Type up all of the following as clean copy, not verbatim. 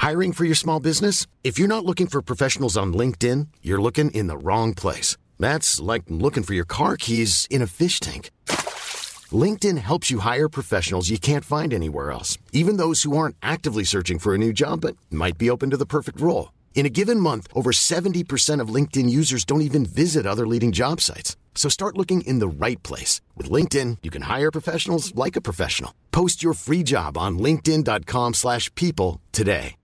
Hiring for your small business? If you're not looking for professionals on LinkedIn, you're looking in the wrong place. That's like looking for your car keys in a fish tank. LinkedIn helps you hire professionals you can't find anywhere else, even those who aren't actively searching for a new job but might be open to the perfect role. In a given month, over 70% of LinkedIn users don't even visit other leading job sites. So start looking in the right place. With LinkedIn, you can hire professionals like a professional. Post your free job on linkedin.com/people today.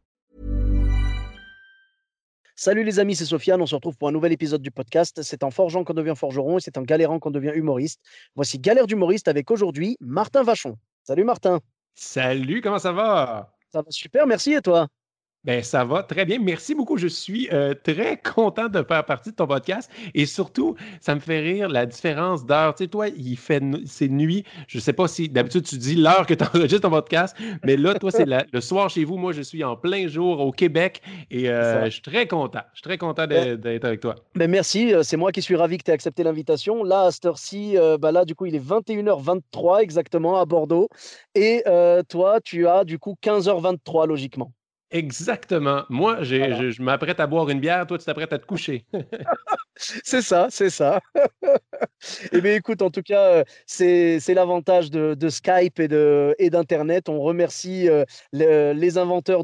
Salut les amis, c'est Sofiane, on se retrouve pour un nouvel épisode du podcast. C'est en forgeant qu'on devient forgeron et c'est en galérant qu'on devient humoriste. Voici Galère d'humoriste avec aujourd'hui Martin Vachon. Salut Martin. Salut, comment ça va? Ça va super, merci et toi? Ben, ça va très bien. Merci beaucoup. Je suis très content de faire partie de ton podcast et surtout, ça me fait rire la différence d'heure. Tu sais, toi, c'est nuit. Je ne sais pas si d'habitude tu dis l'heure que tu enregistres ton podcast, mais là, toi, c'est le soir chez vous. Moi, je suis en plein jour au Québec et je suis très content. Je suis très content d'être avec toi. Ben merci, c'est moi qui suis ravi que tu aies accepté l'invitation. Là, à cette heure-ci, là, du coup, il est 21h23 exactement à Bordeaux. Et toi, tu as du coup 15h23 logiquement. Exactement. Moi, Voilà. je m'apprête à boire une bière. Toi, tu t'apprêtes à te coucher. C'est ça, c'est ça. Eh bien, écoute, en tout cas, c'est l'avantage de Skype et d'Internet. On remercie les inventeurs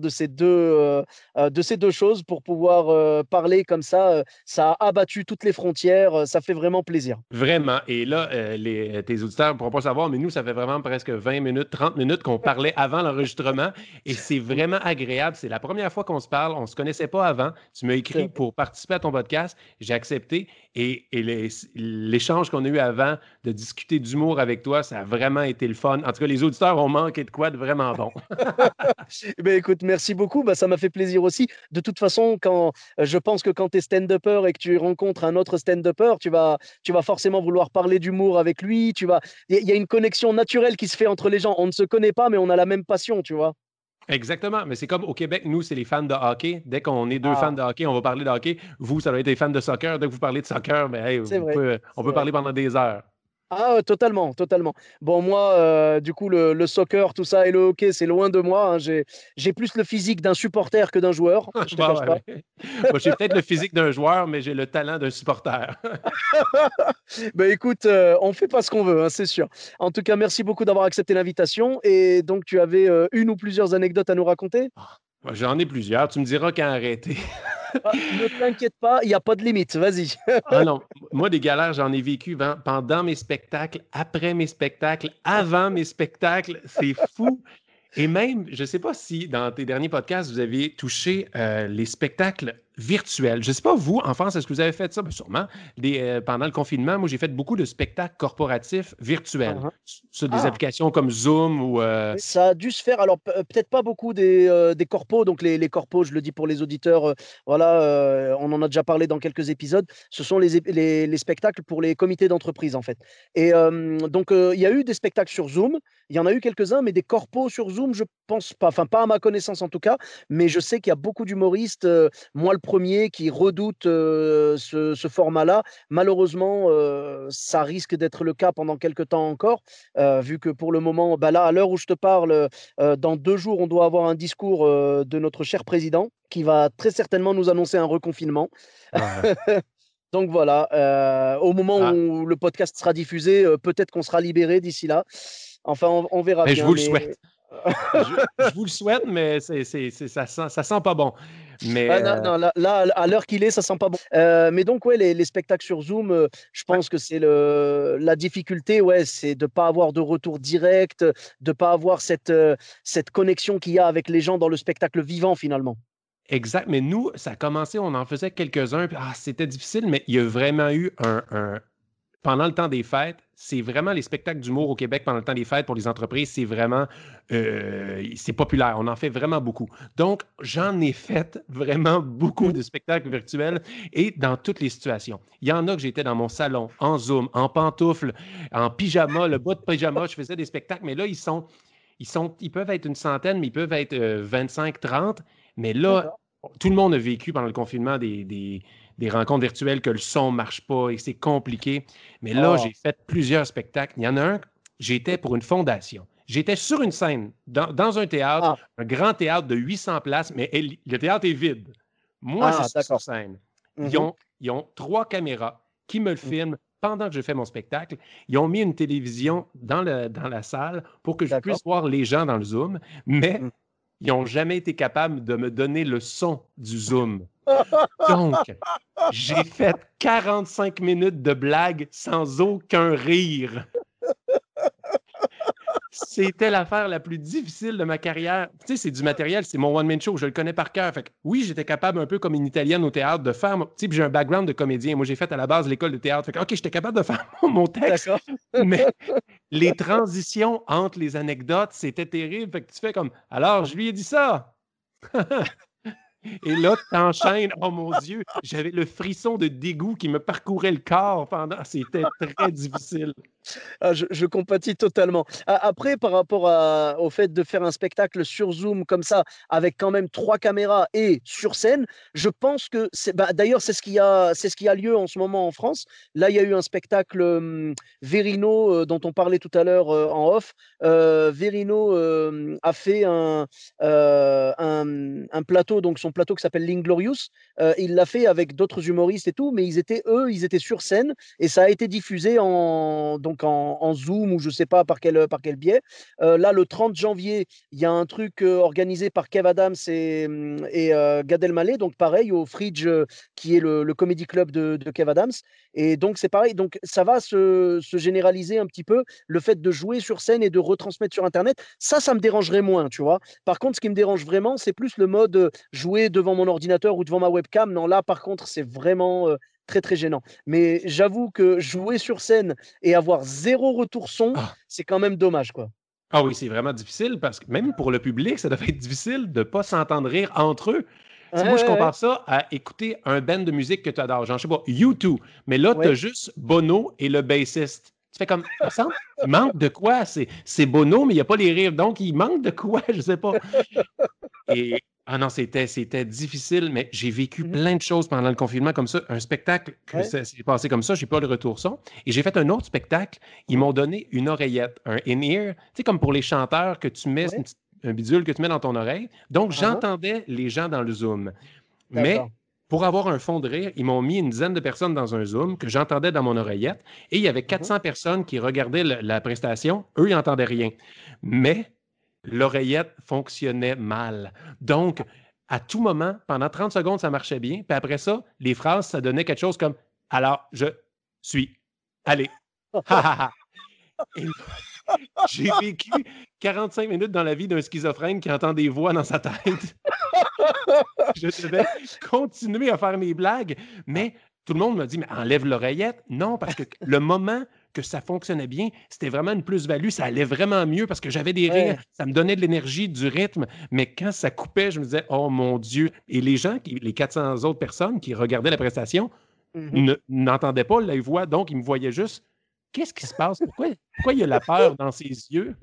de ces deux choses pour pouvoir parler comme ça. Ça a abattu toutes les frontières. Ça fait vraiment plaisir. Vraiment. Et là, tes auditeurs ne pourront pas savoir, mais nous, ça fait vraiment presque 20 minutes, 30 minutes qu'on parlait avant l'enregistrement. Et c'est vraiment agréable. C'est la première fois qu'on se parle. On ne se connaissait pas avant. Tu m'as écrit pour participer à ton podcast. J'ai accepté. Et l'échange qu'on a eu avant de discuter d'humour avec toi, ça a vraiment été le fun. En tout cas, les auditeurs ont manqué de quoi de vraiment bon. Eh ben, écoute, merci beaucoup. Bah, ça m'a fait plaisir aussi. De toute façon, je pense que quand tu es stand-upper et que tu rencontres un autre stand-upper, tu vas forcément vouloir parler d'humour avec lui. Il y a une connexion naturelle qui se fait entre les gens. On ne se connaît pas, mais on a la même passion, tu vois. Exactement. Mais c'est comme au Québec, nous, c'est les fans de hockey. Dès qu'on est deux fans Ah, de hockey, on va parler de hockey. Vous, ça doit être des fans de soccer. Dès que vous parlez de soccer, mais hey, c'est vrai. on C'est peut vrai. parler pendant des heures. Ah, totalement, totalement. Bon, moi, du coup, le soccer, tout ça et le hockey, c'est loin de moi, hein. J'ai plus le physique d'un supporter que d'un joueur, je te Bon, cache ouais, pas. ouais. Moi, j'ai peut-être le physique d'un joueur, mais j'ai le talent d'un supporter. Ben écoute, on fait pas ce qu'on veut, hein, c'est sûr. En tout cas, merci beaucoup d'avoir accepté l'invitation. Et donc, tu avais une ou plusieurs anecdotes à nous raconter? Moi, j'en ai plusieurs. Tu me diras quand arrêter. Ah, ne t'inquiète pas, il n'y a pas de limite. Vas-y. Ah non, moi, des galères, j'en ai vécu pendant mes spectacles, après mes spectacles, avant mes spectacles. C'est fou. Et même, je ne sais pas si dans tes derniers podcasts, vous avez touché les spectacles virtuels. Je ne sais pas, vous, en France, est-ce que vous avez fait ça? Bien, sûrement. Pendant le confinement, moi, j'ai fait beaucoup de spectacles corporatifs virtuels Uhum. sur des Ah, applications comme Zoom ou... ça a dû se faire. Alors, peut-être pas beaucoup des corpos. Donc, les corpos, je le dis pour les auditeurs, voilà, on en a déjà parlé dans quelques épisodes. Ce sont les spectacles pour les comités d'entreprise, en fait. Et donc, il y a eu des spectacles sur Zoom. Il y en a eu quelques-uns, mais des corpos sur Zoom, je pense pas. Enfin, pas à ma connaissance, en tout cas. Mais je sais qu'il y a beaucoup d'humoristes, moi le premier, qui redoutent ce format-là. Malheureusement, ça risque d'être le cas pendant quelques temps encore, vu que pour le moment, bah là, à l'heure où je te parle, dans 2 jours, on doit avoir un discours de notre cher président qui va très certainement nous annoncer un reconfinement. Ah, Donc voilà, au moment ah, où le podcast sera diffusé, peut-être qu'on sera libéré d'ici là. Enfin, on verra ben, je bien, vous le mais souhaite. Je vous le souhaite, mais ça sent pas bon. Mais ah non, non, là, à l'heure qu'il est, ça sent pas bon. Mais donc, ouais, les spectacles sur Zoom, je ouais, pense que c'est la difficulté, ouais, c'est de pas avoir de retour direct, de pas avoir cette connexion qu'il y a avec les gens dans le spectacle vivant finalement. exact. Mais nous, ça a commencé, on en faisait quelques-uns, puis c'était difficile, mais il y a vraiment eu pendant le temps des fêtes, c'est vraiment les spectacles d'humour au Québec pendant le temps des fêtes pour les entreprises, c'est vraiment, c'est populaire. On en fait vraiment beaucoup. Donc, j'en ai fait vraiment beaucoup Mhm. de spectacles virtuels et dans toutes les situations. Il y en a que j'étais dans mon salon, en Zoom, en pantoufles, en pyjama, le bas de pyjama, je faisais des spectacles, mais là, ils peuvent être une centaine, mais ils peuvent être 25, 30. Mais là, D'accord. tout le monde a vécu pendant le confinement des rencontres virtuelles que le son ne marche pas et c'est compliqué. Mais là, Oh. j'ai fait plusieurs spectacles. Il y en a un, j'étais pour une fondation. J'étais sur une scène, dans un théâtre, Ah, un grand théâtre de 800 places, mais le théâtre est vide. Moi, je suis sur d'accord. scène. Ils Mhm, ont, ils ont 3 caméras qui me le mhm, filment pendant que je fais mon spectacle. Ils ont mis une télévision dans la salle pour que je d'accord. puisse voir les gens dans le Zoom, mais Mhm. ils n'ont jamais été capables de me donner le son du Zoom. Donc, j'ai fait 45 minutes de blagues sans aucun rire. C'était l'affaire la plus difficile de ma carrière. Tu sais, c'est du matériel, c'est mon one-man show, je le connais par cœur. Fait que, oui, j'étais capable, un peu comme une Italienne au théâtre, de faire. Tu sais, puis j'ai un background de comédien. Moi, j'ai fait à la base l'école de théâtre. Fait que, OK, j'étais capable de faire mon texte, D'accord. mais les transitions entre les anecdotes, c'était terrible. Fait que tu fais comme, alors, je lui ai dit ça. Et là, tu enchaînes. Oh mon Dieu, j'avais le frisson de dégoût qui me parcourait le corps pendant. C'était très difficile. Ah, je compatis totalement. Après, par rapport au fait de faire un spectacle sur Zoom comme ça, avec quand même 3 caméras et sur scène, je pense que d'ailleurs, c'est ce qui a lieu en ce moment en France. Là, il y a eu un spectacle Verino dont on parlait tout à l'heure en off. Verino a fait un plateau, donc son plateau qui s'appelle l'Inglorious. Il l'a fait avec d'autres humoristes et tout, mais ils étaient sur scène et ça a été diffusé en Zoom ou je ne sais pas par quel biais. Là, le 30 janvier, il y a un truc organisé par Kev Adams et Gad Elmaleh, donc pareil, au Fridge, qui est le comedy club de Kev Adams. Et donc, c'est pareil. Donc, ça va se généraliser un petit peu, le fait de jouer sur scène et de retransmettre sur Internet. Ça me dérangerait moins, tu vois. Par contre, ce qui me dérange vraiment, c'est plus le mode jouer devant mon ordinateur ou devant ma webcam. Non, là, par contre, c'est vraiment très, très gênant. Mais j'avoue que jouer sur scène et avoir zéro retour son, Ah, c'est quand même dommage, quoi. ah oui, c'est vraiment difficile parce que même pour le public, ça devait être difficile de ne pas s'entendre rire entre eux. Tu Ouais, sais, moi, je ouais, ouais. compare ça à écouter un band de musique que tu adores. Genre, je sais pas, U2. Mais là, tu as Ouais. juste Bono et le bassiste. Tu fais comme, il me semble, il manque de quoi? C'est Bono, mais il n'y a pas les rires. Donc, il manque de quoi? Je sais pas. Et ah non, c'était difficile, mais j'ai vécu Mhm. plein de choses pendant le confinement comme ça. Un spectacle que Ouais. ça s'est passé comme ça, j'ai pas le retour son. Et j'ai fait un autre spectacle. Ils Mhm. m'ont donné une oreillette, un in-ear, tu sais, comme pour les chanteurs que tu mets, Ouais. un bidule que tu mets dans ton oreille. Donc, Ah, ah. j'entendais les gens dans le Zoom. D'accord. Mais pour avoir un fond de rire, ils m'ont mis une dizaine de personnes dans un Zoom que j'entendais dans mon oreillette. Et il y avait Mhm. 400 personnes qui regardaient la prestation. Eux, ils n'entendaient rien. Mais l'oreillette fonctionnait mal. Donc, à tout moment, pendant 30 secondes, ça marchait bien. Puis après ça, les phrases, ça donnait quelque chose comme alors, je suis allé. Ha ha ha. Et j'ai vécu 45 minutes dans la vie d'un schizophrène qui entend des voix dans sa tête. Je devais continuer à faire mes blagues, mais tout le monde me dit, mais enlève l'oreillette. Non, parce que le moment que ça fonctionnait bien, c'était vraiment une plus-value. Ça allait vraiment mieux parce que j'avais des rires, Ouais. ça me donnait de l'énergie, du rythme. Mais quand ça coupait, je me disais, oh mon Dieu. Et les gens, les 400 autres personnes qui regardaient la prestation, Mhm. n'entendaient pas la voix, donc ils me voyaient juste. Qu'est-ce qui se passe? Pourquoi il y a la peur dans ses yeux?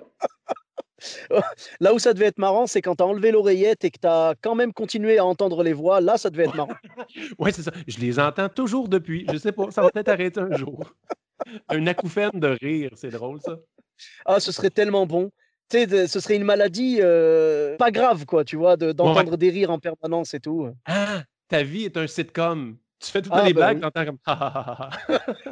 Là où ça devait être marrant, c'est quand tu as enlevé l'oreillette et que tu as quand même continué à entendre les voix. Là, ça devait être marrant. Oui, c'est ça. Je les entends toujours depuis. Je sais pas, ça va peut-être arrêter un jour. Un acouphène de rire, c'est drôle ça. Ah, ce serait tellement bon. Tu sais, ce serait une maladie pas grave, quoi, tu vois, Ouais. d'entendre des rires en permanence et tout. Ah, ta vie est un sitcom. Tu fais toutes Ah, les ben blagues, oui. t'entends comme ah, ah, ah, ah.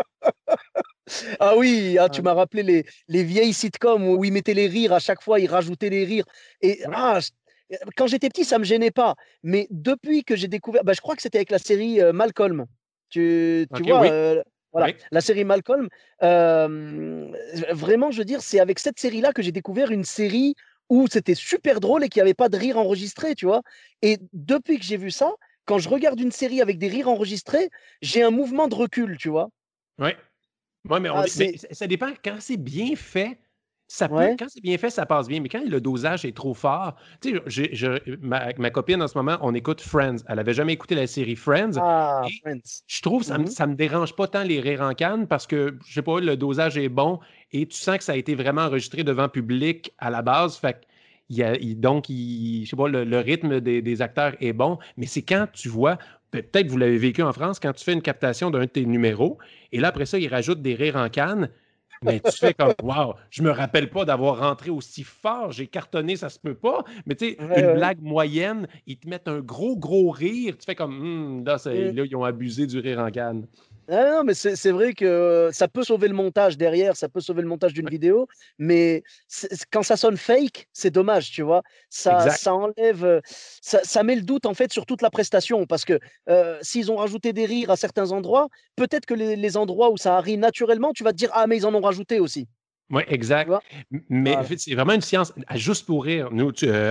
Ah oui, ah, Ah, tu m'as rappelé les vieilles sitcoms où ils mettaient les rires à chaque fois, ils rajoutaient les rires. Et ouais. quand j'étais petit, ça me gênait pas. Mais depuis que j'ai découvert, bah, je crois que c'était avec la série Malcolm. Tu OK, vois, oui, voilà, oui. la série Malcolm. Vraiment, je veux dire, c'est avec cette série-là que j'ai découvert une série où c'était super drôle et qu'il n'y avait pas de rire enregistré, tu vois. Et depuis que j'ai vu ça, quand je regarde une série avec des rires enregistrés, j'ai un mouvement de recul, tu vois. Oui. Ouais, mais, Ah, mais c'est. ça dépend. Quand c'est bien fait, ça peut. Ouais. Quand c'est bien fait, ça passe bien. Mais quand le dosage est trop fort, tu sais, ma copine en ce moment, on écoute Friends. Elle n'avait jamais écouté la série Friends. Ah, Et Friends. je trouve que Mhm. ça me dérange pas tant les rires en canne parce que, je sais pas, le dosage est bon et tu sens que ça a été vraiment enregistré devant public à la base. Fait que donc, je sais pas, le rythme des acteurs est bon. Mais c'est quand tu vois, peut-être vous l'avez vécu en France, quand tu fais une captation d'un de tes numéros et là, après ça, ils rajoutent des rires en canne. Mais tu fais comme, wow, je me rappelle pas d'avoir rentré aussi fort, j'ai cartonné, ça se peut pas. Mais tu sais, Ouais, une ouais. blague moyenne, ils te mettent un gros rire. Tu fais comme, là, Mm. là, ils ont abusé du rire en canne. Ah non, mais c'est vrai que ça peut sauver le montage derrière, ça peut sauver le montage d'une Ouais, vidéo, mais quand ça sonne fake, c'est dommage, tu vois. exact. Ça enlève, ça met le doute en fait sur toute la prestation, parce que s'ils ont rajouté des rires à certains endroits, peut-être que les endroits où ça rit naturellement, tu vas te dire, ah, mais ils en ont rajouté aussi, Oui, tu exact. vois. Mais en Voilà. fait, c'est vraiment une science. Juste pour rire, nous,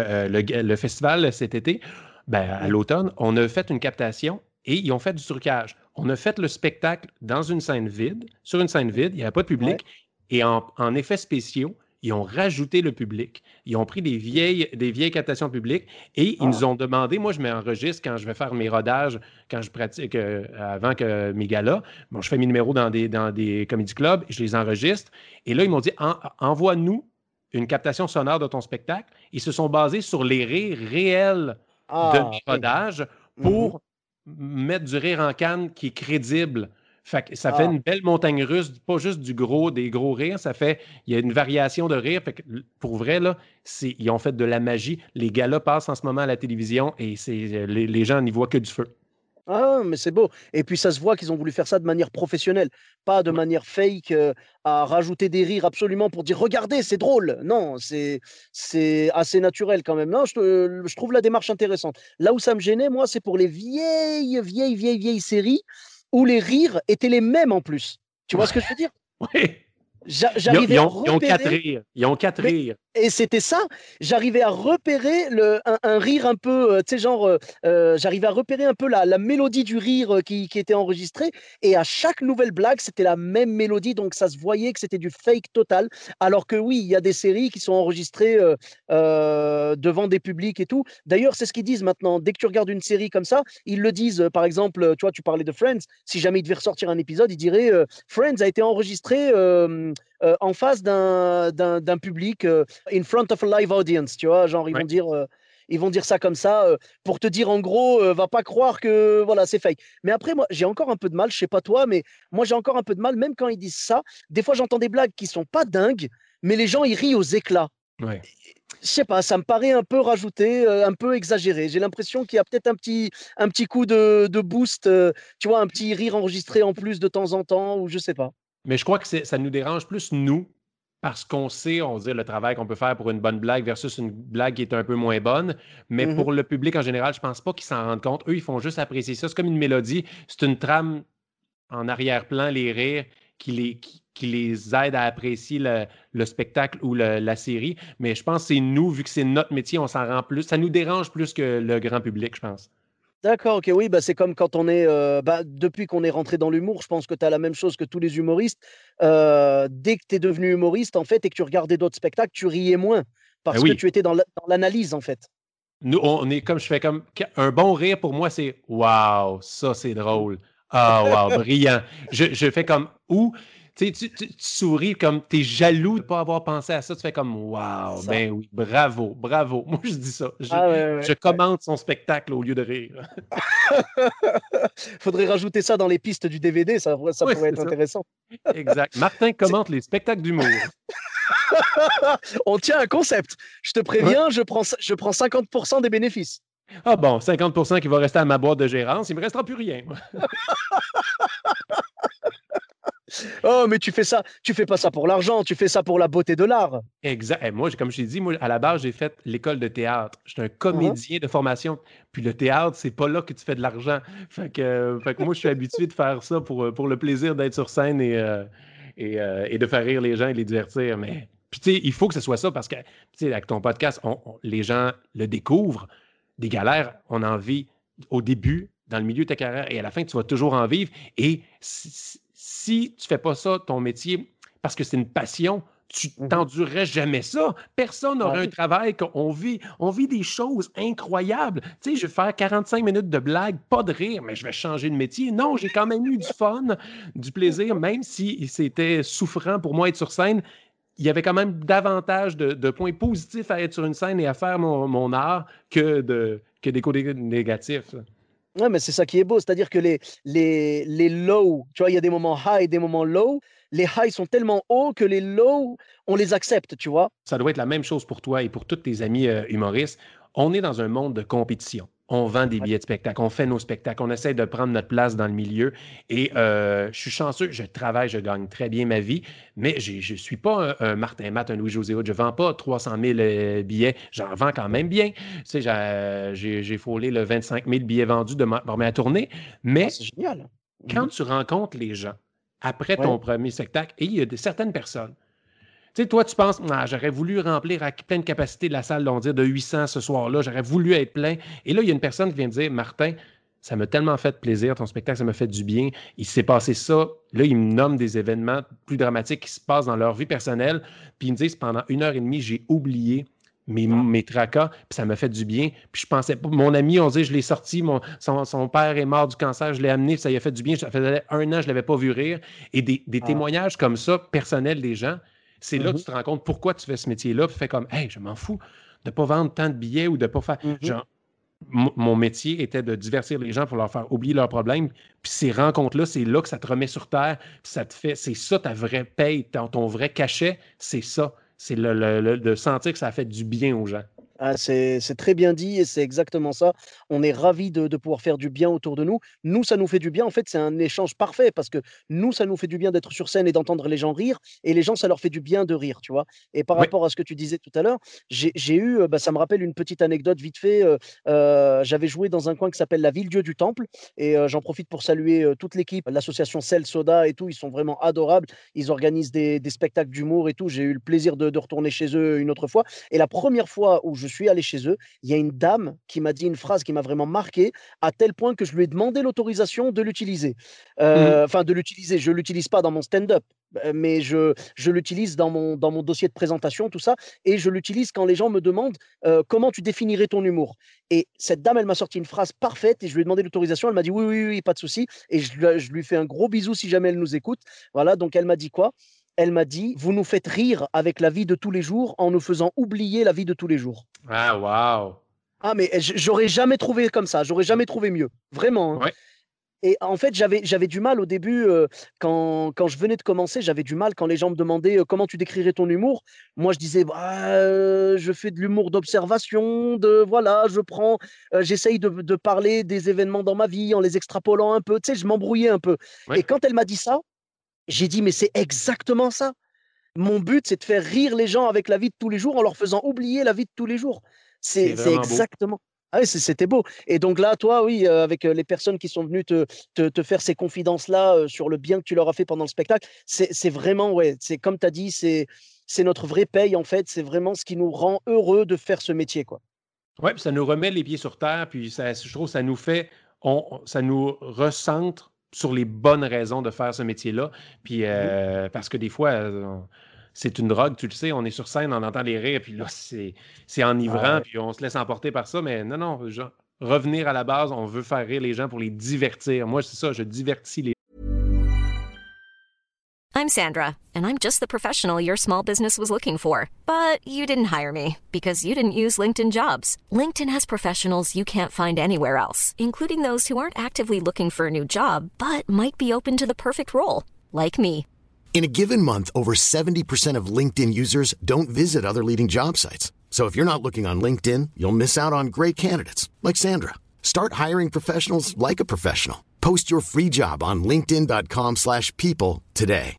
le festival cet été, ben, à Mm. l'automne, on a fait une captation et ils ont fait du trucage. On a fait le spectacle dans une scène vide, sur une scène vide, il n'y avait pas de Ouais. public. Et en effets spéciaux, ils ont rajouté le public. Ils ont pris des vieilles captations publiques et ils nous Ah, ont demandé, moi, je m'enregistre quand je vais faire mes rodages, quand je pratique, avant que mes galas. Bon, je fais mes numéros dans des comedy clubs, je les enregistre. Et là, ils m'ont dit, envoie-nous une captation sonore de ton spectacle. Ils se sont basés sur les rires réels de mes oui. rodages Mhm. pour mettre du rire en canne qui est crédible. Fait que ça fait Ah. une belle montagne russe, pas juste des gros rires, il y a une variation de rire. Fait que, pour vrai, là, ils ont fait de la magie. Les galas passent en ce moment à la télévision et les gens n'y voient que du feu. Ah, mais c'est beau. Et puis ça se voit qu'ils ont voulu faire ça de manière professionnelle, pas de Ouais. manière fake, à rajouter des rires absolument pour dire regardez, c'est drôle. Non, c'est assez naturel quand même. Non, je trouve la démarche intéressante. Là où ça me gênait, moi, c'est pour les vieilles séries où les rires étaient les mêmes en plus. Tu vois ce que je veux dire? Ouais. J'arrivais à Ils ont quatre repérer. rires. Ils ont quatre Mais rires. et c'était ça, j'arrivais à repérer un rire un peu, tu sais, genre, j'arrivais à repérer un peu la mélodie du rire qui était enregistrée. Et à chaque nouvelle blague, c'était la même mélodie, donc ça se voyait que c'était du fake total. Alors que oui, il y a des séries qui sont enregistrées devant des publics et tout. D'ailleurs, c'est ce qu'ils disent maintenant. Dès que tu regardes une série comme ça, ils le disent. Par exemple, tu vois, tu parlais de Friends. Si jamais il devait ressortir un épisode, il dirait Friends a été enregistré en face d'un public, in front of a live audience, tu vois, genre Ouais. ils vont dire ça comme ça pour te dire en gros, va pas croire que voilà, c'est fake. Mais après, moi, j'ai encore un peu de mal, je sais pas toi, mais moi, j'ai encore un peu de mal, même quand ils disent ça. Des fois, j'entends des blagues qui sont pas dingues, mais les gens, ils rient aux éclats. Ouais. Je sais pas, ça me paraît un peu rajouté, un peu exagéré. J'ai l'impression qu'il y a peut-être un petit coup de boost, tu vois, un petit rire enregistré en plus de temps en temps, ou je sais pas. Mais je crois que ça nous dérange plus, nous, parce qu'on sait, on dit le travail qu'on peut faire pour une bonne blague versus une blague qui est un peu moins bonne. Mais Mhm. pour le public en général, je pense pas qu'ils s'en rendent compte. Eux, ils font juste apprécier ça. C'est comme une mélodie. C'est une trame en arrière-plan, les rires, qui les aide à apprécier le spectacle ou la série. Mais je pense que c'est nous, vu que c'est notre métier, on s'en rend plus. Ça nous dérange plus que le grand public, je pense. D'accord, OK, oui, bah, c'est comme quand on est, bah, depuis qu'on est rentré dans l'humour, je pense que tu as la même chose que tous les humoristes. Dès que tu es devenu humoriste, en fait, et que tu regardais d'autres spectacles, tu riais moins Ben parce que oui, tu étais dans l'analyse, en fait. nous, on est comme je fais comme un bon rire pour moi, c'est waouh, ça c'est drôle. Ah, wow, brillant. Je fais comme ou tu sais, tu souris comme tu es jaloux de ne pas avoir pensé à ça. Tu fais comme C'est waouh, ça. ben oui, bravo, bravo. Moi, je dis ça. Ah ouais, Je ouais, ouais. commente son spectacle au lieu de rire. Faudrait rajouter ça dans les pistes du DVD, ça Oui, pourrait c'est être ça. intéressant. Exact. Martin C'est commente les spectacles d'humour. On tient un concept. Je te Ouais. préviens, je prends 50 des bénéfices. Ah bon, 50% qui va rester à ma boîte de gérance, il me restera plus rien, moi. Oh, mais tu fais pas ça pour l'argent, tu fais ça pour la beauté de l'art. Exact. Et moi, comme je t'ai dit, moi, à la base, j'ai fait l'école de théâtre. J'étais un Mhm. comédien de formation. Puis le théâtre, c'est pas là que tu fais de l'argent. Fait que moi, je suis habitué de faire ça pour le plaisir d'être sur scène et de faire rire les gens et les divertir. Mais, puis tu sais, il faut que ce soit ça parce que, tu sais, avec ton podcast, les gens le découvrent. Des galères, on en vit au début, dans le milieu de ta carrière, et à la fin, tu vas toujours en vivre. Et si tu fais pas ça, ton métier, parce que c'est une passion, tu Mhm. t'endurerais jamais ça. Personne Ah n'aurait un oui. travail on vit des choses incroyables. Tu sais, je vais faire 45 minutes de blague, pas de rire, mais je vais changer de métier. Non, j'ai quand même eu du fun, du plaisir, même si c'était souffrant pour moi être sur scène. Il y avait quand même davantage de points positifs à être sur une scène et à faire mon art que des côtés négatifs, là. Ouais, mais c'est ça qui est beau, c'est-à-dire que les low, tu vois, il y a des moments high et des moments low. les highs sont tellement hauts que les lows, on les accepte, tu vois. Ça doit être la même chose pour toi et pour tous tes amis humoristes. On est dans un monde de compétition. On vend des Ouais. billets de spectacle, on fait nos spectacles, on essaie de prendre notre place dans le milieu. Et je suis chanceux, je travaille, je gagne très bien ma vie, mais je ne suis pas un Martin Matt, un Louis-José Hood. Je ne vends pas 300 000 billets. J'en vends quand même bien. Tu sais, j'ai frôlé le 25 000 billets vendus de ma tournée. Ah, Mais c'est génial. quand Mhm. tu rencontres les gens après Ouais. ton premier spectacle, et il y a certaines personnes tu sais, toi, tu penses, ah, j'aurais voulu remplir à pleine capacité la salle, on dit, de 800 ce soir-là, j'aurais voulu être plein. Et là, il y a une personne qui vient me dire, Martin, ça m'a tellement fait plaisir, ton spectacle, ça m'a fait du bien. Il s'est passé ça. Là, ils me nomment des événements plus dramatiques qui se passent dans leur vie personnelle. Puis ils me disent, pendant 1 heure et demie, j'ai oublié mes tracas, puis ça m'a fait du bien. Puis je pensais pas, mon ami, on dit, je l'ai sorti, son père est mort du cancer, je l'ai amené, puis ça lui a fait du bien. Ça faisait 1 an, je ne l'avais pas vu rire. Et des Ah. témoignages comme ça, personnels des gens, c'est là que Mhm. tu te rends compte pourquoi tu fais ce métier-là. Puis tu fais comme, hey, je m'en fous de ne pas vendre tant de billets ou de ne pas faire. Mhm. Genre, mon métier était de divertir les gens pour leur faire oublier leurs problèmes. Puis ces rencontres-là, c'est là que ça te remet sur terre. Puis ça te fait, c'est ça ta vraie paye, ton vrai cachet, c'est ça. C'est de sentir que ça a fait du bien aux gens. Ah, c'est très bien dit et c'est exactement ça. On est ravis de pouvoir faire du bien autour de nous. Nous, ça nous fait du bien. En fait, c'est un échange parfait parce que nous, ça nous fait du bien d'être sur scène et d'entendre les gens rire et les gens, ça leur fait du bien de rire, tu vois. Et par Oui, rapport à ce que tu disais tout à l'heure, j'ai eu, bah, ça me rappelle une petite anecdote vite fait. J'avais joué dans un coin qui s'appelle la Ville-Dieu du Temple et j'en profite pour saluer toute l'équipe, l'association Sel Soda et tout. Ils sont vraiment adorables. Ils organisent des spectacles d'humour et tout. J'ai eu le plaisir de retourner chez eux une autre fois. Et la première fois où je suis allé chez eux, il y a une dame qui m'a dit une phrase qui m'a vraiment marqué, à tel point que je lui ai demandé l'autorisation de l'utiliser. Mhm. Enfin, de l'utiliser. Je ne l'utilise pas dans mon stand-up, mais je l'utilise dans mon dossier de présentation, tout ça. Et je l'utilise quand les gens me demandent comment tu définirais ton humour. Et cette dame, elle m'a sorti une phrase parfaite et je lui ai demandé l'autorisation. Elle m'a dit oui, oui, oui, pas de souci. Et je lui fais un gros bisou si jamais elle nous écoute. Voilà, donc elle m'a dit quoi? Elle m'a dit, vous nous faites rire avec la vie de tous les jours en nous faisant oublier la vie de tous les jours. Ah, wow. Ah, mais j'aurais jamais trouvé comme ça, j'aurais jamais trouvé mieux, vraiment, hein. Oui. Et en fait, j'avais du mal au début, quand je venais de commencer, j'avais du mal quand les gens me demandaient comment tu décrirais ton humour. Moi, je disais, bah, je fais de l'humour d'observation, voilà, j'essaye de parler des événements dans ma vie en les extrapolant un peu, tu sais, je m'embrouillais un peu. Oui. Et quand elle m'a dit ça, j'ai dit, mais c'est exactement ça. Mon but, c'est de faire rire les gens avec la vie de tous les jours en leur faisant oublier la vie de tous les jours. C'est C'est vraiment beau. exactement. Ah oui, c'était beau. Et donc là, toi, oui, avec les personnes qui sont venues te faire ces confidences-là sur le bien que tu leur as fait pendant le spectacle, c'est vraiment, ouais, c'est comme tu as dit, c'est notre vraie paye, en fait. C'est vraiment ce qui nous rend heureux de faire ce métier, quoi. Oui, puis ça nous remet les pieds sur terre, puis ça, je trouve que ça nous fait, ça nous recentre sur les bonnes raisons de faire ce métier-là. Puis Mhm. parce que des fois, c'est une drogue, tu le sais, on est sur scène, on entend les rires, puis là, c'est Ah enivrant, ouais. puis on se laisse emporter par ça, mais non, non, revenir à la base, on veut faire rire les gens pour les divertir. Moi, c'est ça, je divertis les I'm Sandra, and I'm just the professional your small business was looking for. But you didn't hire me because you didn't use LinkedIn Jobs. LinkedIn has professionals you can't find anywhere else, including those who aren't actively looking for a new job, but might be open to the perfect role, like me. In a given month, over 70% of LinkedIn users don't visit other leading job sites. So if you're not looking on LinkedIn, you'll miss out on great candidates like Sandra. Start hiring professionals like a professional. Post your free job on linkedin.com/people today.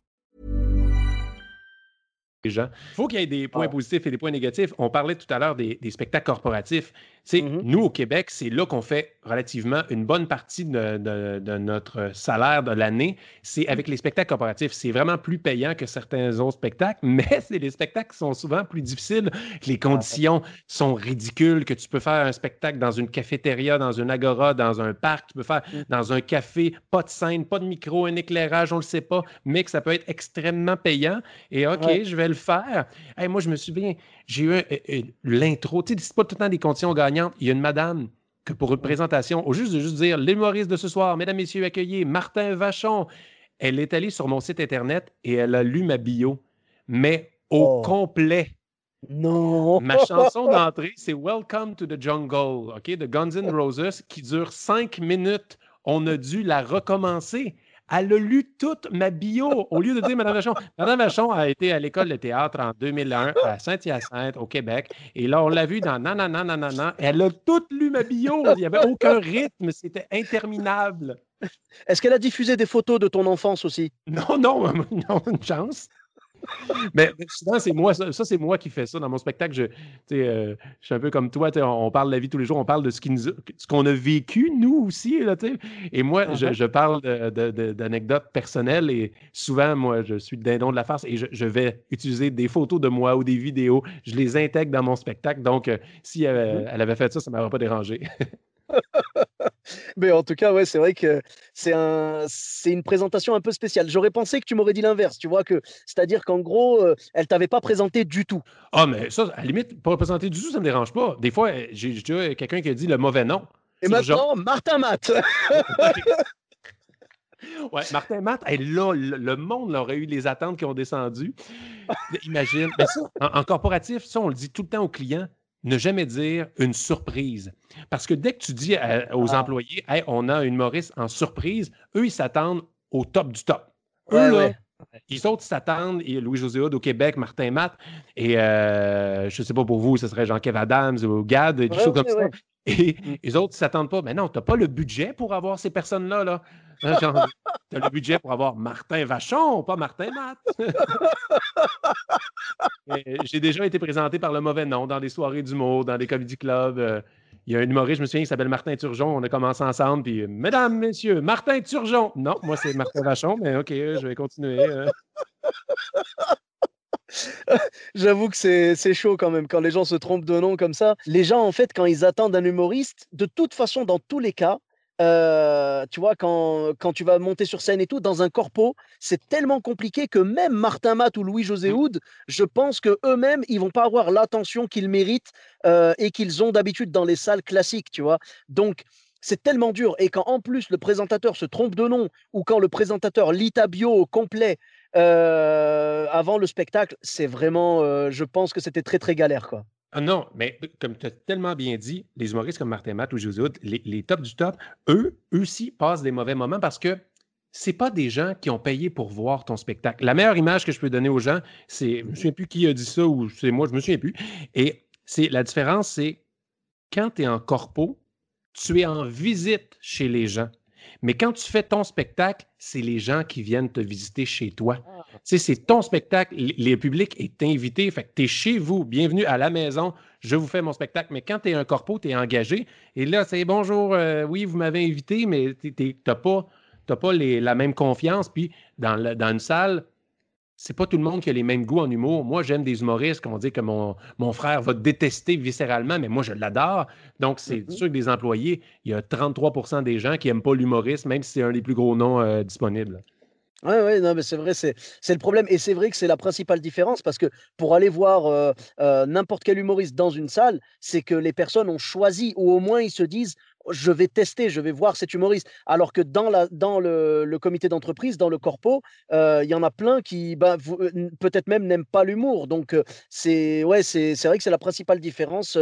gens. Il faut qu'il y ait des points Ah. positifs et des points négatifs. On parlait tout à l'heure des spectacles corporatifs. Mhm. Nous, au Québec, c'est là qu'on fait relativement une bonne partie de notre salaire de l'année. C'est avec les spectacles corporatifs. C'est vraiment plus payant que certains autres spectacles, mais c'est des spectacles qui sont souvent plus difficiles. Les Ah, conditions sont ridicules, que tu peux faire un spectacle dans une cafétéria, dans une agora, dans un parc, tu peux faire Mhm. dans un café, pas de scène, pas de micro, un éclairage, on ne le sait pas, mais que ça peut être extrêmement payant. Et OK, ouais. je vais le faire. Hey, moi, je me souviens, j'ai eu l'intro. Tu sais, c'est pas tout le temps des conditions gagnantes. Il y a une madame que pour une Mhm. présentation, au juste de juste dire l'humoriste de ce soir, mesdames, messieurs, accueillez Martin Vachon. Elle est allée sur mon site Internet et elle a lu ma bio, mais au Oh, complet. non. Ma chanson d'entrée, c'est Welcome to the Jungle, OK, de Guns N' Roses, qui dure 5 minutes. On a dû la recommencer. Elle a lu toute ma bio au lieu de dire Madame Vachon. Madame Vachon a été à l'école de théâtre en 2001 à Saint-Hyacinthe, au Québec. Et là, on l'a vu dans Nanana, nanana. Elle a toute lu ma bio. Il n'y avait aucun rythme. C'était interminable. Est-ce qu'elle a diffusé des photos de ton enfance aussi? Non, non, non, une chance. Mais souvent, c'est moi, ça c'est moi qui fais ça dans mon spectacle. Je suis un peu comme toi, on parle de la vie tous les jours, on parle de ce qu'on a vécu, nous aussi. Là, et moi, je parle d'anecdotes personnelles et souvent, moi, je suis le dindon de la farce et je vais utiliser des photos de moi ou des vidéos. Je les intègre dans mon spectacle. Donc, si elle avait fait ça, ça ne m'aurait pas dérangé. Mais en tout cas, ouais, c'est vrai que c'est une présentation un peu spéciale. J'aurais pensé que tu m'aurais dit l'inverse, tu vois, c'est-à-dire qu'en gros, elle t'avait pas présenté du tout. Ah, mais ça, à la limite, pas représenter du tout, ça me dérange pas. Des fois, j'ai déjà quelqu'un qui a dit le mauvais nom. Et maintenant, Martin Matt. Ouais, Martin Matt, là, le monde aurait eu les attentes qui ont descendu. Imagine. Mais ça, en corporatif, ça, on le dit tout le temps aux clients. Ne jamais dire une surprise. Parce que dès que tu dis aux employés, hey, on a un humoriste en surprise, eux, ils s'attendent au top du top. Eux, là, les autres s'attendent, Louis-José Hood au Québec, Martin Matt, et je ne sais pas pour vous, ce serait Jean-Kev Adams ou Gad, des choses comme ça. Et les autres ne s'attendent pas. Mais non, tu n'as pas le budget pour avoir ces personnes-là. Là. Tu as le budget pour avoir Martin Vachon, pas Martin Matt. J'ai déjà été présenté par le mauvais nom dans des soirées d'humour, dans des comedy clubs. Il y a un humoriste, je me souviens, qui s'appelle Martin Turgeon. On a commencé ensemble, puis mesdames, messieurs, Martin Turgeon. Non, moi, c'est Martin Vachon, mais OK, je vais continuer. J'avoue que c'est chaud quand même, quand les gens se trompent de nom comme ça. Les gens, en fait, quand ils attendent un humoriste, de toute façon, dans tous les cas, tu vois, quand tu vas monter sur scène et tout, dans un corpo, c'est tellement compliqué que même Martin Matt ou Louis-José Hood, je pense qu'eux-mêmes, ils vont pas avoir l'attention qu'ils méritent et qu'ils ont d'habitude dans les salles classiques, tu vois. Donc, c'est tellement dur. Et quand en plus le présentateur se trompe de nom ou quand le présentateur lit ta bio au complet avant le spectacle, c'est vraiment, je pense que c'était très, très galère, quoi. Ah non, mais comme tu as tellement bien dit, les humoristes comme Martin Matt ou José Hood, les tops du top, eux aussi passent des mauvais moments parce que c'est pas des gens qui ont payé pour voir ton spectacle. La meilleure image que je peux donner aux gens, c'est, je ne me souviens plus qui a dit ça ou c'est moi, je me souviens plus. Et la différence, c'est quand tu es en corpo, tu es en visite chez les gens. Mais quand tu fais ton spectacle, c'est les gens qui viennent te visiter chez toi. Tu sais, c'est ton spectacle, le public est invité, fait que tu es chez vous, bienvenue à la maison, je vous fais mon spectacle. Mais quand tu es un corpo, tu es engagé, et là, c'est bonjour, oui, vous m'avez invité, mais tu n'as pas la même confiance. Puis dans une salle, c'est pas tout le monde qui a les mêmes goûts en humour. Moi, j'aime des humoristes qu'on dit que mon frère va détester viscéralement, mais moi, je l'adore. Donc, c'est sûr que des employés, il y a 33% des gens qui n'aiment pas l'humoriste, même si c'est un des plus gros noms disponibles. Ouais, non, mais c'est vrai, c'est le problème. Et c'est vrai que c'est la principale différence parce que pour aller voir n'importe quel humoriste dans une salle, c'est que les personnes ont choisi ou au moins ils se disent je vais tester, je vais voir cet humoriste. Alors que dans le comité d'entreprise, dans le corpo, il y en a plein qui peut-être même n'aiment pas l'humour. Donc c'est vrai que c'est la principale différence,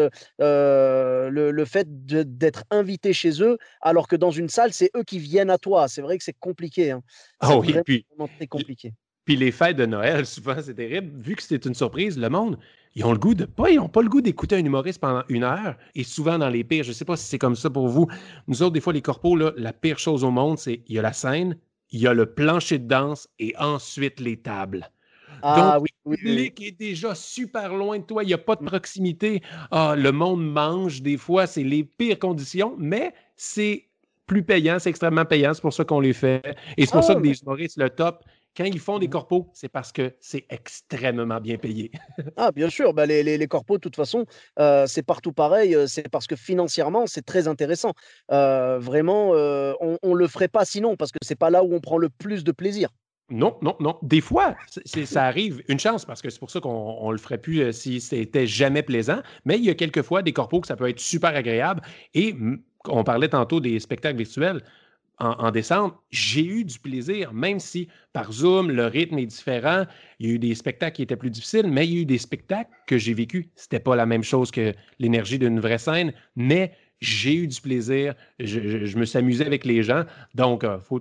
le fait d'être invité chez eux, alors que dans une salle, c'est eux qui viennent à toi. C'est vrai que c'est compliqué. Hein. Ah oui, vraiment très compliqué. Puis les fêtes de Noël, souvent, c'est terrible. Vu que c'est une surprise, le monde, ils n'ont pas le goût d'écouter un humoriste pendant 1 heure. Et souvent, dans les pires, je ne sais pas si c'est comme ça pour vous. Nous autres, des fois, les corpos, là, la pire chose au monde, c'est il y a la scène, il y a le plancher de danse et ensuite les tables. Ah, donc, le public est déjà super loin de toi. Il n'y a pas de proximité. Ah, le monde mange. Des fois, c'est les pires conditions, mais c'est plus payant. C'est extrêmement payant. C'est pour ça qu'on les fait. Et c'est pour ça que des humoristes, le top, quand ils font des corpos, c'est parce que c'est extrêmement bien payé. Ah, bien sûr, les corpos, de toute façon, c'est partout pareil. C'est parce que financièrement, c'est très intéressant. Vraiment, on ne le ferait pas sinon, parce que c'est pas là où on prend le plus de plaisir. Non. Des fois, ça arrive, une chance, parce que c'est pour ça qu'on ne le ferait plus si c'était jamais plaisant. Mais il y a quelques fois des corpos que ça peut être super agréable. Et on parlait tantôt des spectacles virtuels. En décembre, j'ai eu du plaisir, même si par Zoom, le rythme est différent. Il y a eu des spectacles qui étaient plus difficiles, mais il y a eu des spectacles que j'ai vécus. C'était pas la même chose que l'énergie d'une vraie scène, mais j'ai eu du plaisir. Je me suis amusé avec les gens. Donc,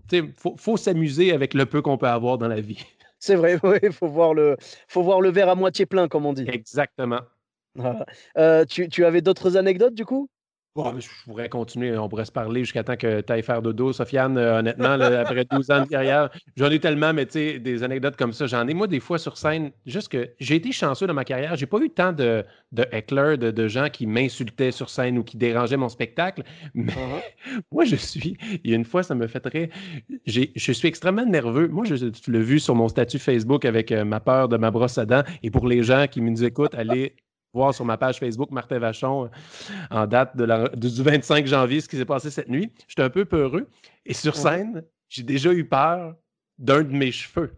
faut s'amuser avec le peu qu'on peut avoir dans la vie. C'est vrai, oui, faut voir le verre à moitié plein, comme on dit. Exactement. Voilà. Tu avais d'autres anecdotes, du coup? Bon, mais je pourrais continuer, on pourrait se parler jusqu'à temps que tu ailles faire dodo, Sofiane. Honnêtement, là, après 12 ans de carrière, j'en ai tellement, mais tu sais, des anecdotes comme ça, j'en ai, moi, des fois sur scène, juste que j'ai été chanceux dans ma carrière, j'ai pas eu tant de hecklers, de gens qui m'insultaient sur scène ou qui dérangeaient mon spectacle, mais moi, il y a une fois, ça me fait très... Je suis extrêmement nerveux. Moi, tu l'as vu sur mon statut Facebook avec ma peur de ma brosse à dents, et pour les gens qui nous écoutent, allez voir sur ma page Facebook Martin Vachon en date du 25 janvier ce qui s'est passé cette nuit. J'étais un peu peureux. Et sur scène, j'ai déjà eu peur d'un de mes cheveux.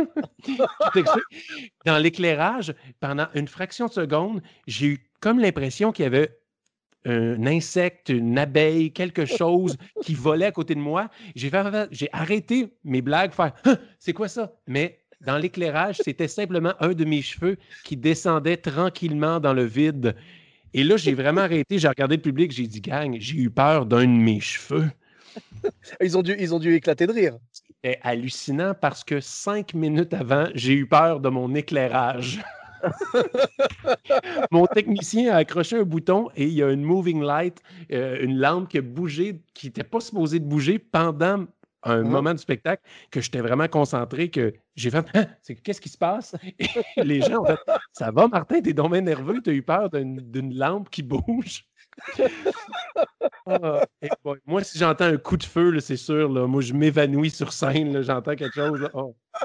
Dans l'éclairage, pendant une fraction de seconde, j'ai eu comme l'impression qu'il y avait un insecte, une abeille, quelque chose qui volait à côté de moi. J'ai arrêté mes blagues, faire « c'est quoi ça? » Mais dans l'éclairage, c'était simplement un de mes cheveux qui descendait tranquillement dans le vide. Et là, j'ai vraiment arrêté, j'ai regardé le public, j'ai dit « Gang, j'ai eu peur d'un de mes cheveux. » Ils ont dû éclater de rire. C'était hallucinant parce que 5 minutes avant, j'ai eu peur de mon éclairage. Mon technicien a accroché un bouton et il y a une moving light, une lampe qui a bougé, qui n'était pas supposée de bouger pendant un moment du spectacle, que j'étais vraiment concentré, que j'ai fait « Qu'est-ce qui se passe? » Et les gens ont fait « Ça va, Martin, t'es donc bien nerveux, t'as eu peur d'une lampe qui bouge? » Moi, si j'entends un coup de feu, là, c'est sûr, là, moi, je m'évanouis sur scène, là, j'entends quelque chose. Là,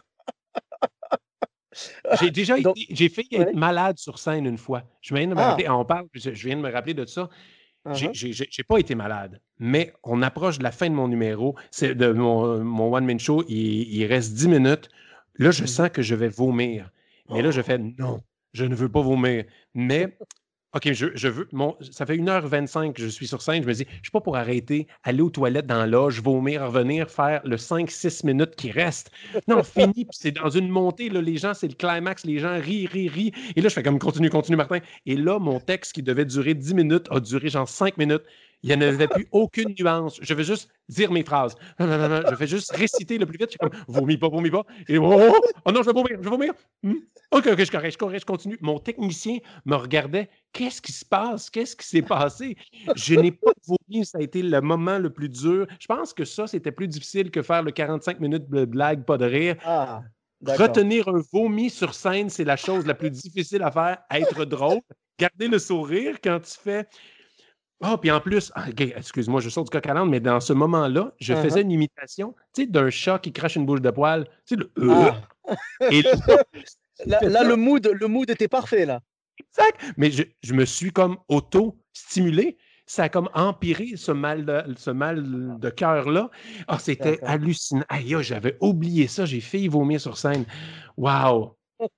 J'ai failli être malade sur scène une fois. Je viens de me rappeler, je viens de me rappeler de ça. J'ai pas été malade, mais on approche de la fin de mon numéro, c'est de mon one-man show, il reste 10 minutes. Là, je sens que je vais vomir. Mais là, je fais non, je ne veux pas vomir. Mais OK, je veux. Ça fait 1h25 que je suis sur scène. Je me dis, je ne suis pas pour arrêter, aller aux toilettes dans la loge, vomir, revenir, faire le 5-6 minutes qui reste. Non, fini, puis c'est dans une montée. Là, les gens, c'est le climax, les gens rient. Et là, je fais comme continue, Martin. Et là, mon texte qui devait durer 10 minutes a duré genre 5 minutes. Il n'y en avait plus aucune nuance. Je vais juste dire mes phrases. Je vais juste réciter le plus vite. Je suis comme, vomis pas. Et oh non, je vais vomir. OK, je suis correct, je continue. Mon technicien me regardait. Qu'est-ce qui se passe? Qu'est-ce qui s'est passé? Je n'ai pas vomi. Ça a été le moment le plus dur. Je pense que ça, c'était plus difficile que faire le 45 minutes de blague, pas de rire. Retenir un vomi sur scène, c'est la chose la plus difficile à faire. Être drôle. Garder le sourire quand tu fais... puis en plus, excuse-moi, je sors du coq à l'âne, mais dans ce moment-là, je faisais une imitation, tu sais, d'un chat qui crache une bouche de poil. Tu sais, Et là, le mood était parfait, là. Exact. Mais je me suis comme auto-stimulé. Ça a comme empiré ce mal de cœur-là. C'était hallucinant. J'avais oublié ça. J'ai failli vomir sur scène. Wow!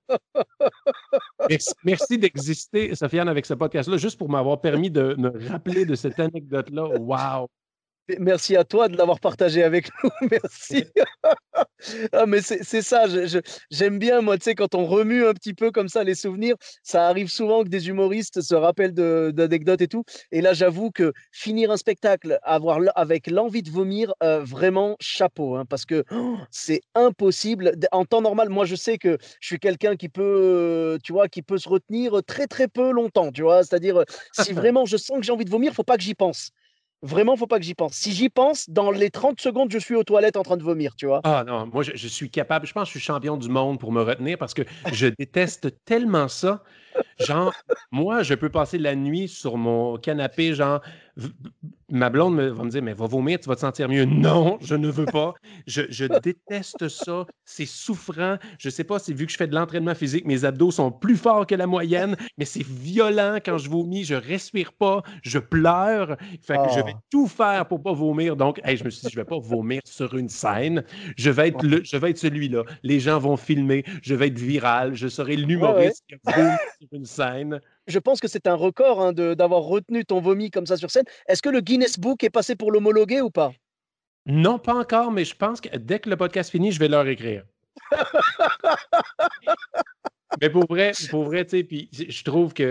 Merci d'exister, Sofiane, avec ce podcast-là, juste pour m'avoir permis de me rappeler de cette anecdote-là. Wow! Merci à toi de l'avoir partagé avec nous. Merci. Mais c'est ça. J'aime bien, moi, tu sais, quand on remue un petit peu comme ça les souvenirs, ça arrive souvent que des humoristes se rappellent d'anecdotes et tout. Et là, j'avoue que finir un spectacle avec l'envie de vomir, vraiment chapeau, hein, parce que c'est impossible. En temps normal, moi, je sais que je suis quelqu'un qui peut, tu vois, qui peut se retenir très, très peu longtemps, tu vois. C'est-à-dire, si vraiment je sens que j'ai envie de vomir, faut pas que j'y pense. Vraiment, faut pas que j'y pense. Si j'y pense, dans les 30 secondes, je suis aux toilettes en train de vomir, tu vois. Non, moi, je suis capable. Je pense que je suis champion du monde pour me retenir parce que je déteste tellement ça. Genre, moi, je peux passer la nuit sur mon canapé, genre, ma blonde va me dire, mais va vomir, tu vas te sentir mieux. Non, je ne veux pas. Je déteste ça. C'est souffrant. Je sais pas, c'est vu que je fais de l'entraînement physique, mes abdos sont plus forts que la moyenne, mais c'est violent quand je vomis. Je respire pas, je pleure. Fait que je vais tout faire pour pas vomir. Donc, je me suis dit, je vais pas vomir sur une scène. Je vais être celui-là. Les gens vont filmer. Je vais être viral. Je serai l'humoriste qui a vomi sur une scène. Je pense que c'est un record, hein, d'avoir retenu ton vomi comme ça sur scène. Est-ce que le Guinness Book est passé pour l'homologuer ou pas? Non, pas encore, mais je pense que dès que le podcast finit, je vais leur écrire. Mais pour vrai, tu sais, puis je trouve que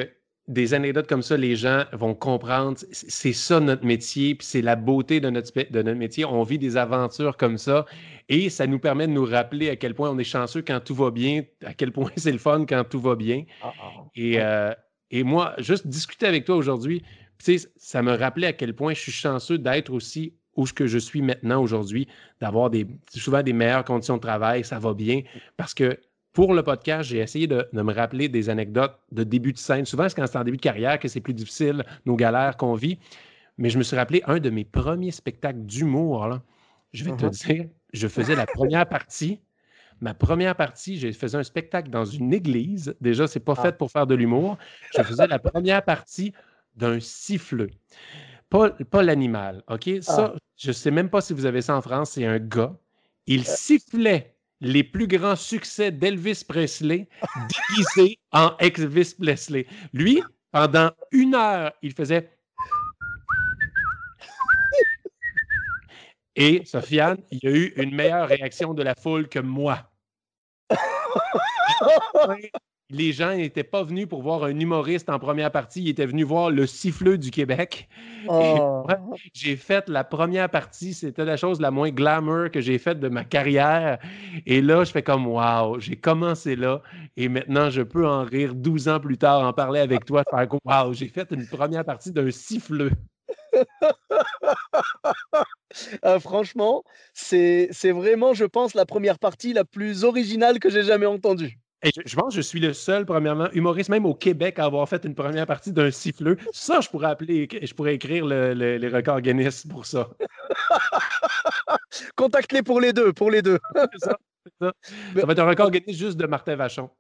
des anecdotes comme ça, les gens vont comprendre. C'est ça notre métier, puis c'est la beauté de notre métier. On vit des aventures comme ça et ça nous permet de nous rappeler à quel point on est chanceux quand tout va bien, à quel point c'est le fun quand tout va bien. Et moi, juste discuter avec toi aujourd'hui, ça me rappelait à quel point je suis chanceux d'être aussi où que je suis maintenant aujourd'hui, d'avoir souvent des meilleures conditions de travail, ça va bien, parce que pour le podcast, j'ai essayé de me rappeler des anecdotes de début de scène. Souvent, c'est quand c'est en début de carrière que c'est plus difficile, nos galères qu'on vit. Mais je me suis rappelé un de mes premiers spectacles d'humour. Là. Je vais te dire, je faisais la première partie. Ma première partie, je faisais un spectacle dans une église. Déjà, c'est pas fait pour faire de l'humour. Je faisais la première partie d'un siffleux. Pas l'animal, OK? Ça, je sais même pas si vous avez ça en France. C'est un gars. Il sifflait les plus grands succès d'Elvis Presley déguisé en Elvis Presley. Lui, pendant 1 heure, il faisait... Et, Sofiane, il y a eu une meilleure réaction de la foule que moi. Les gens n'étaient pas venus pour voir un humoriste en première partie, ils étaient venus voir le siffleux du Québec. Et moi, j'ai fait la première partie, c'était la chose la moins glamour que j'ai faite de ma carrière. Et là, je fais comme, wow, j'ai commencé là et maintenant, je peux en rire 12 ans plus tard, en parler avec toi, faire comme, wow, j'ai fait une première partie d'un siffleux. Franchement, c'est vraiment, je pense, la première partie la plus originale que j'ai jamais entendue. Et je pense que je suis le seul, premièrement, humoriste, même au Québec, à avoir fait une première partie d'un siffleux. Ça, je pourrais écrire les records Guinness pour ça. Contacte-les pour les deux. C'est ça. Ça va être un record Guinness juste de Martin Vachon.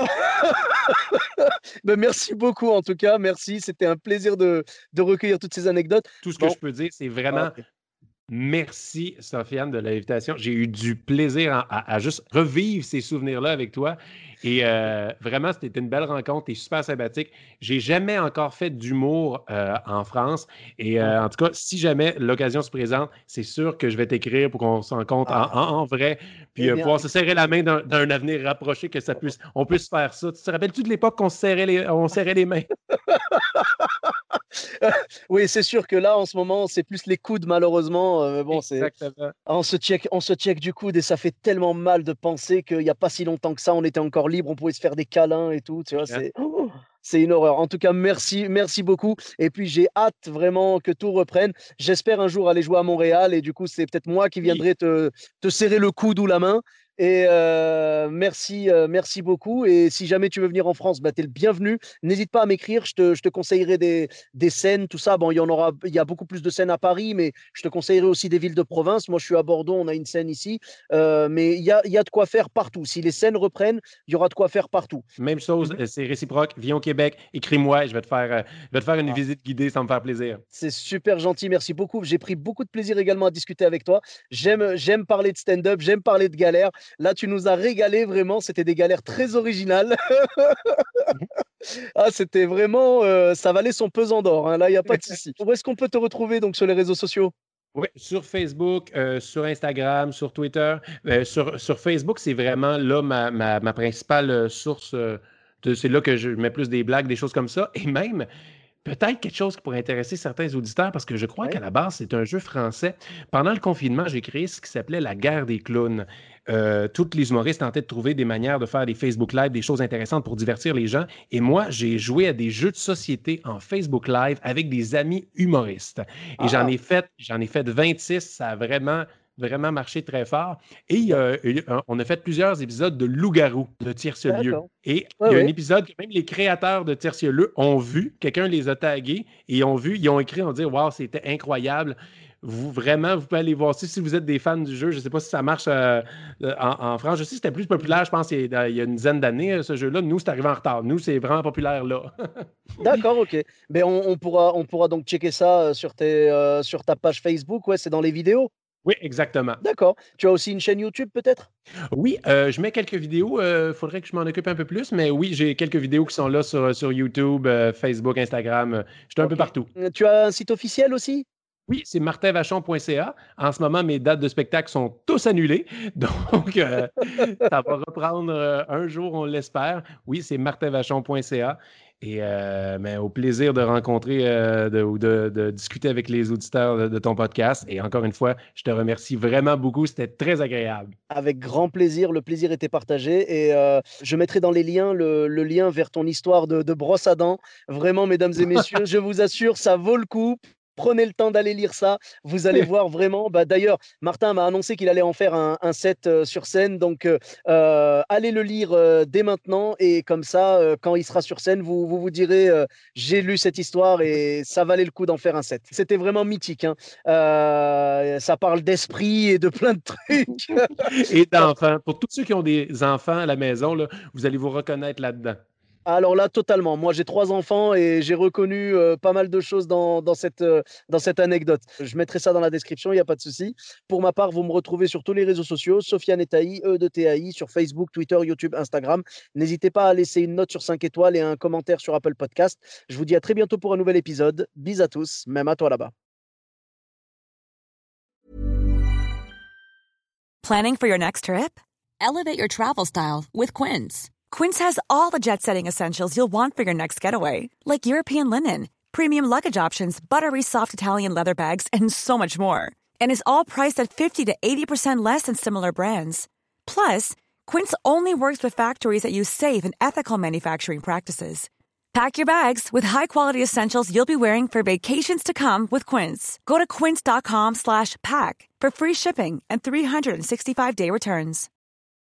Merci beaucoup, en tout cas. Merci. C'était un plaisir de recueillir toutes ces anecdotes. Tout ce que je peux dire, c'est vraiment... Merci, Sofiane, de l'invitation. J'ai eu du plaisir à juste revivre ces souvenirs-là avec toi. Et vraiment, c'était une belle rencontre. Tu es super sympathique. J'ai jamais encore fait d'humour en France. Et en tout cas, si jamais l'occasion se présente, c'est sûr que je vais t'écrire pour qu'on se rencontre en vrai. Puis pouvoir se serrer la main d'un avenir rapproché, que on puisse faire ça. Tu te rappelles-tu de l'époque qu'on serrait les mains? Oui, c'est sûr que là, en ce moment, c'est plus les coudes, malheureusement. Exactement. On se check du coude et ça fait tellement mal de penser qu'il n'y a pas si longtemps que ça, on était encore libre, on pouvait se faire des câlins et tout. Tu vois, c'est une horreur. En tout cas, merci beaucoup. Et puis, j'ai hâte vraiment que tout reprenne. J'espère un jour aller jouer à Montréal et du coup, c'est peut-être moi qui viendrai te serrer le coude ou la main. Et merci beaucoup. Et si jamais tu veux venir en France, tu es le bienvenu. N'hésite pas à m'écrire. Je te conseillerai des scènes, tout ça. Bon, il y a beaucoup plus de scènes à Paris, mais je te conseillerai aussi des villes de province. Moi, je suis à Bordeaux, on a une scène ici. Mais il y a de quoi faire partout. Si les scènes reprennent, il y aura de quoi faire partout. Même chose, c'est réciproque. Viens au Québec, écris-moi et je vais te faire une visite guidée, ça me faire plaisir. C'est super gentil, merci beaucoup. J'ai pris beaucoup de plaisir également à discuter avec toi. J'aime parler de stand-up, j'aime parler de galères. Là, tu nous as régalé vraiment. C'était des galères très originales. C'était vraiment... ça valait son pesant d'or. Hein. Là, il n'y a pas de souci. Où est-ce qu'on peut te retrouver donc, sur les réseaux sociaux? Oui, sur Facebook, sur Instagram, sur Twitter. Sur Facebook, c'est vraiment là ma principale source. C'est là que je mets plus des blagues, des choses comme ça. Et même... peut-être quelque chose qui pourrait intéresser certains auditeurs parce que je crois qu'à la base, c'est un jeu français. Pendant le confinement, j'ai créé ce qui s'appelait la guerre des clowns. Tous les humoristes tentaient de trouver des manières de faire des Facebook Live, des choses intéressantes pour divertir les gens. Et moi, j'ai joué à des jeux de société en Facebook Live avec des amis humoristes. Et j'en ai fait 26. Ça a vraiment marché très fort. Et on a fait plusieurs épisodes de Loup-garou de Tierce-Lieu. Et il y a un épisode que même les créateurs de Tierce-Lieu ont vu, quelqu'un les a tagués et ils ont écrit, on dit « Wow, c'était incroyable ». Vous pouvez aller voir ça si vous êtes des fans du jeu. Je ne sais pas si ça marche en France. Je sais que c'était plus populaire, je pense, il y a une dizaine d'années, ce jeu-là. Nous, c'est arrivé en retard. Nous, c'est vraiment populaire là. D'accord, ok. Mais on pourra donc checker ça sur ta page Facebook. Ouais, c'est dans les vidéos. Oui, exactement. D'accord. Tu as aussi une chaîne YouTube, peut-être? Oui, je mets quelques vidéos. Faudrait que je m'en occupe un peu plus, mais oui, j'ai quelques vidéos qui sont là sur YouTube, Facebook, Instagram. Je suis un peu partout. Tu as un site officiel aussi? Oui, c'est martinvachon.ca. En ce moment, mes dates de spectacle sont tous annulées. Donc, ça va reprendre un jour, on l'espère. Oui, c'est martinvachon.ca. Et mais au plaisir de rencontrer ou de discuter avec les auditeurs de ton podcast. Et encore une fois, je te remercie vraiment beaucoup. C'était très agréable. Avec grand plaisir, le plaisir était partagé. Et je mettrai dans les liens le lien vers ton histoire de brosse à dents. Vraiment, mesdames et messieurs, je vous assure, ça vaut le coup. Prenez le temps d'aller lire ça. Vous allez voir vraiment. D'ailleurs, Martin m'a annoncé qu'il allait en faire un set sur scène. Donc, allez le lire dès maintenant. Et comme ça, quand il sera sur scène, vous direz j'ai lu cette histoire et ça valait le coup d'en faire un set. C'était vraiment mythique. Hein. Ça parle d'esprit et de plein de trucs. Et d'enfants. Pour tous ceux qui ont des enfants à la maison, là, vous allez vous reconnaître là-dedans. Alors là, totalement. Moi, j'ai 3 enfants et j'ai reconnu pas mal de choses dans cette anecdote. Je mettrai ça dans la description, il n'y a pas de souci. Pour ma part, vous me retrouvez sur tous les réseaux sociaux, Sofiane Etaï, E-de-T-A-I, sur Facebook, Twitter, YouTube, Instagram. N'hésitez pas à laisser une note sur 5 étoiles et un commentaire sur Apple Podcast. Je vous dis à très bientôt pour un nouvel épisode. Bis à tous, même à toi là-bas. Planning for your next trip? Elevate your travel style with Quince. Quince has all the jet-setting essentials you'll want for your next getaway, like European linen, premium luggage options, buttery soft Italian leather bags, and so much more. And is all priced at 50 to 80% less than similar brands. Plus, Quince only works with factories that use safe and ethical manufacturing practices. Pack your bags with high-quality essentials you'll be wearing for vacations to come with Quince. Go to quince.com/pack for free shipping and 365-day returns.